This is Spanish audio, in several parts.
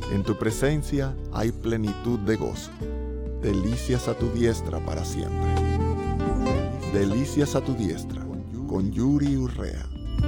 En tu presencia hay plenitud de gozo. Delicias a tu diestra para siempre. Delicias a tu diestra, con Yuri Urrea.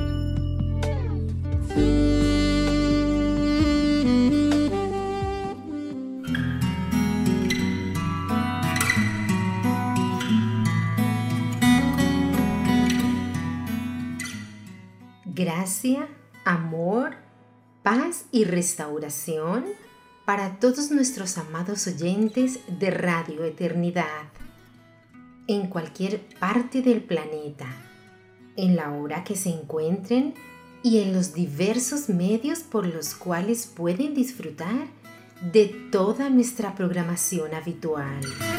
Gracia, amor, paz y restauración para todos nuestros amados oyentes de Radio Eternidad, en cualquier parte del planeta, en la hora que se encuentren y en los diversos medios por los cuales pueden disfrutar de toda nuestra programación habitual.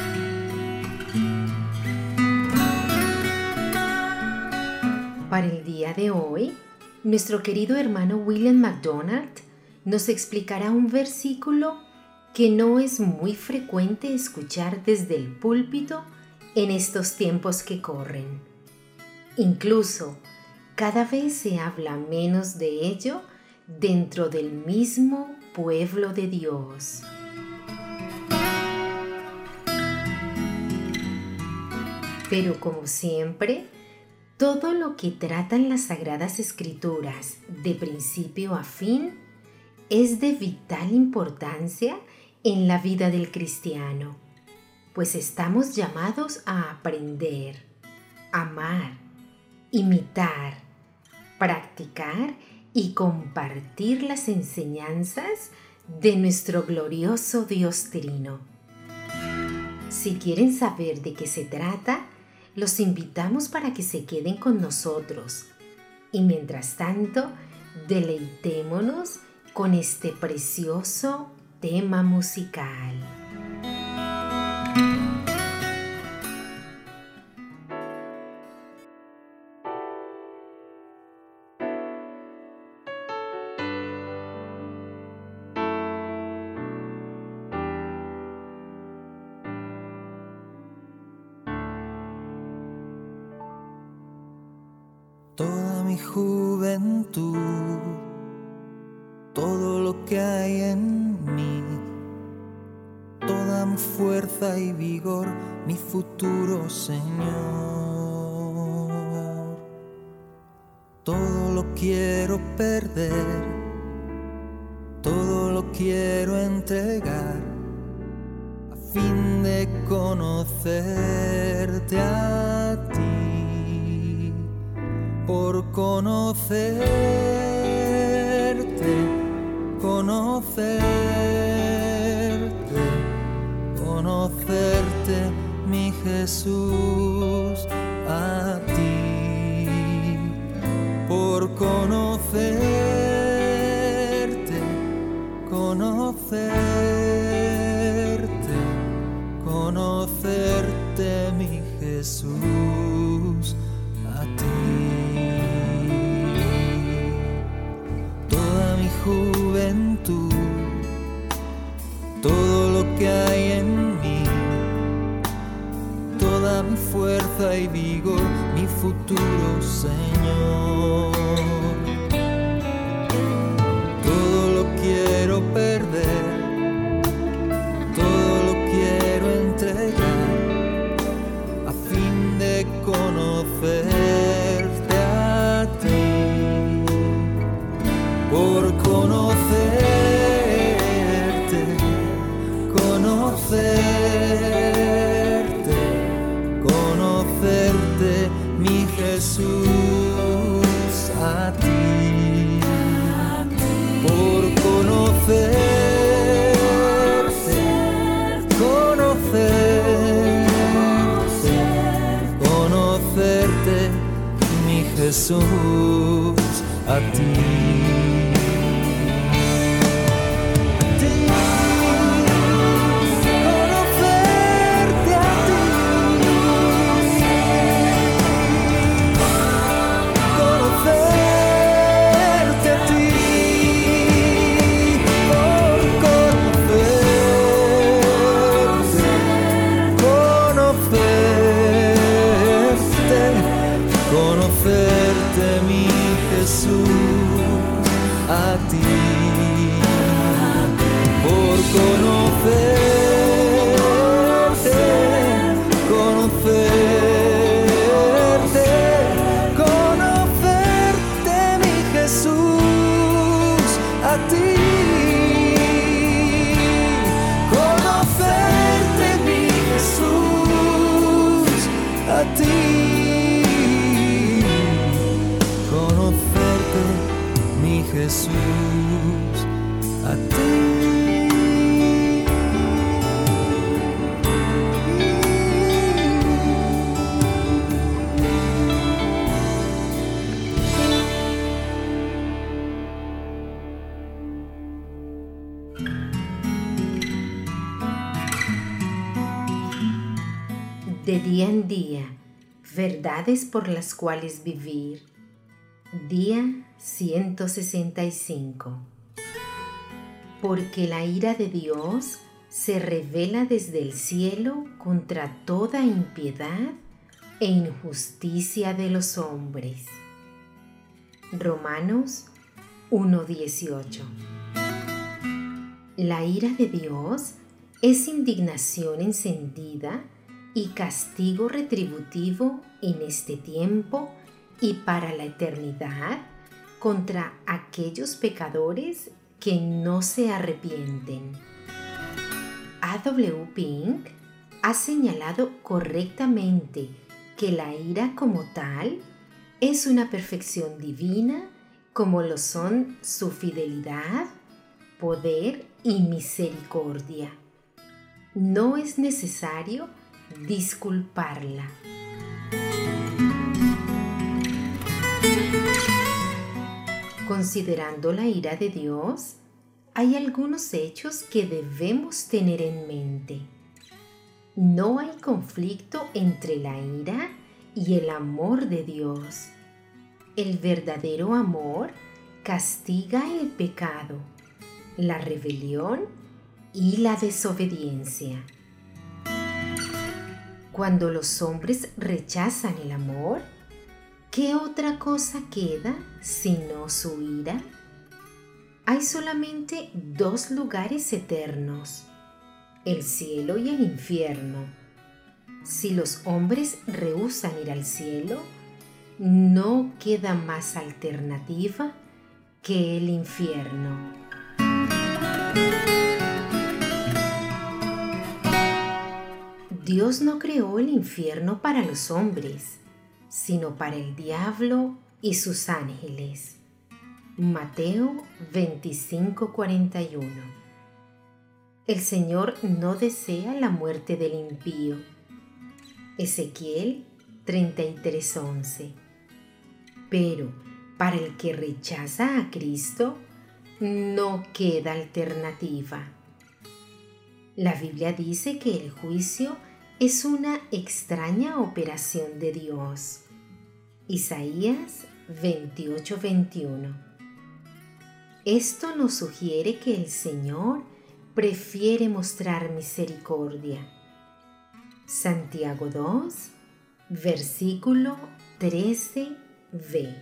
Para el día de hoy, nuestro querido hermano William MacDonald nos explicará un versículo que no es muy frecuente escuchar desde el púlpito en estos tiempos que corren. Incluso, cada vez se habla menos de ello dentro del mismo pueblo de Dios. Pero como siempre, todo lo que tratan las Sagradas Escrituras de principio a fin es de vital importancia en la vida del cristiano, pues estamos llamados a aprender, amar, imitar, practicar y compartir las enseñanzas de nuestro glorioso Dios Trino. Si quieren saber de qué se trata, los invitamos para que se queden con nosotros y mientras tanto deleitémonos con este precioso tema musical. Toda mi juventud, todo lo que hay en mí, toda mi fuerza y vigor, mi futuro Señor. Todo lo quiero perder, todo lo quiero entregar, a fin de conocerte a ti. Por conocerte, conocerte, mi Jesús, a ti. Por conocerte, mi Jesús, a ti. Juventud, todo lo que hay en mí, toda mi fuerza y vigor, mi futuro Señor. Todo lo quiero perder, todo lo quiero entregar, a fin de conocerte a ti. Por conocerte, mi Jesús, a ti. Por conocerte, mi Jesús, a ti. Conocerte, mi Jesús, conocerte, mi Jesús, a ti. Conocerte, mi Jesús, a ti. Conocerte, mi Jesús, a ti. De día en día, verdades por las cuales vivir. Día 165. Porque la ira de Dios se revela desde el cielo contra toda impiedad e injusticia de los hombres. Romanos 1:18. La ira de Dios es indignación encendida y castigo retributivo en este tiempo y para la eternidad contra aquellos pecadores que no se arrepienten. A.W. Pink ha señalado correctamente que la ira como tal es una perfección divina, como lo son su fidelidad, poder y misericordia. No es necesario disculparla. Considerando la ira de Dios, hay algunos hechos que debemos tener en mente. No hay conflicto entre la ira y el amor de Dios. El verdadero amor castiga el pecado, la rebelión y la desobediencia. Cuando los hombres rechazan el amor, ¿qué otra cosa queda sino su ira? Hay solamente dos lugares eternos, el cielo y el infierno. Si los hombres rehúsan ir al cielo, no queda más alternativa que el infierno. Dios no creó el infierno para los hombres, sino para el diablo y sus ángeles. Mateo 25:41. El Señor no desea la muerte del impío. Ezequiel 33:11. Pero para el que rechaza a Cristo, no queda alternativa. La Biblia dice que el juicio es una extraña operación de Dios. Isaías 28:21. Esto nos sugiere que el Señor prefiere mostrar misericordia. Santiago 2, versículo 13b.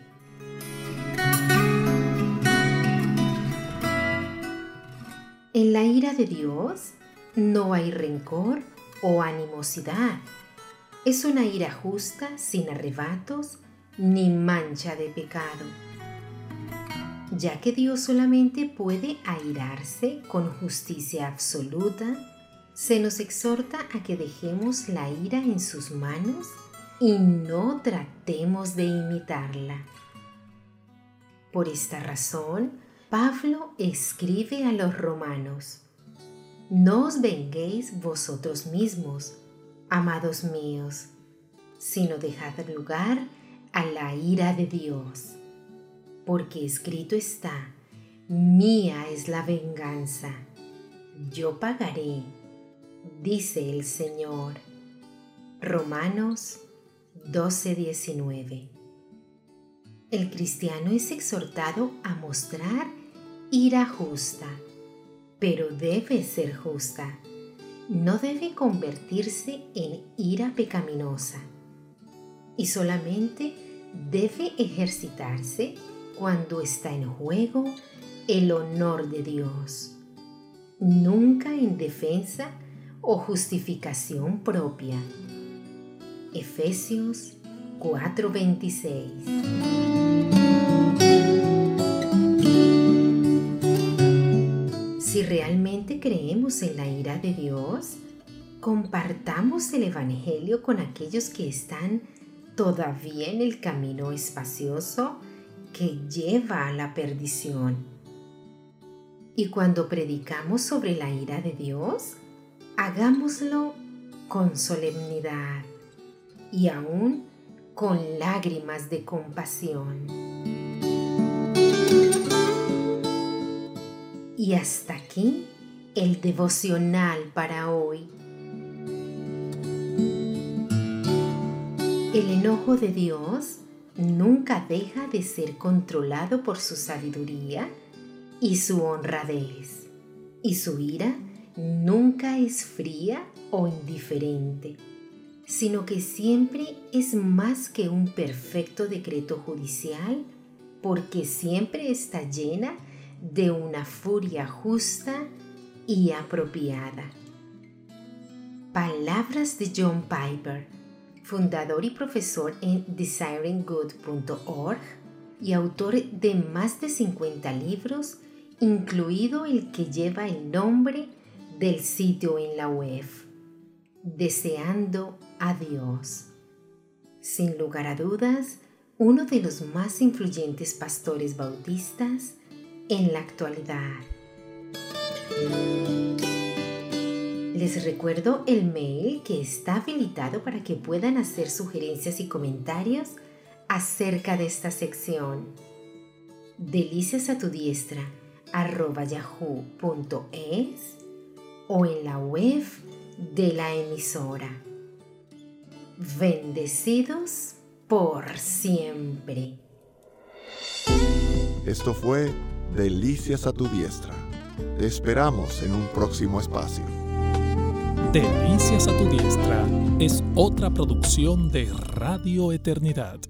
En la ira de Dios no hay rencor o animosidad. Es una ira justa, sin arrebatos ni mancha de pecado. Ya que Dios solamente puede airarse con justicia absoluta, se nos exhorta a que dejemos la ira en sus manos y no tratemos de imitarla. Por esta razón, Pablo escribe a los romanos: No os venguéis vosotros mismos, amados míos, sino dejad lugar a la ira de Dios. Porque escrito está: Mía es la venganza, yo pagaré, dice el Señor. Romanos 12:19. El cristiano es exhortado a mostrar ira justa, pero debe ser justa. No debe convertirse en ira pecaminosa. Y solamente debe ejercitarse cuando está en juego el honor de Dios. nunca en defensa o justificación propia. Efesios 4:26. Si realmente creemos en la ira de Dios, compartamos el Evangelio con aquellos que están todavía en el camino espacioso que lleva a la perdición. Y cuando predicamos sobre la ira de Dios, hagámoslo con solemnidad y aún con lágrimas de compasión. Y hasta aquí el devocional para hoy. El enojo de Dios nunca deja de ser controlado por su sabiduría y su honradez, y su ira nunca es fría o indiferente, sino que siempre es más que un perfecto decreto judicial, porque siempre está llena de una furia justa y apropiada. Palabras de John Piper, fundador y profesor en desiringgood.org y autor de más de 50 libros, incluido el que lleva el nombre del sitio en la web, Deseando a Dios. Sin lugar a dudas, uno de los más influyentes pastores bautistas en la actualidad. Les recuerdo el mail que está habilitado para que puedan hacer sugerencias y comentarios acerca de esta sección. deliciasatudiestra@yahoo.es o en la web de la emisora. Bendecidos por siempre. Esto fue Delicias a tu diestra. Te esperamos en un próximo espacio. Delicias a tu diestra es otra producción de Radio Eternidad.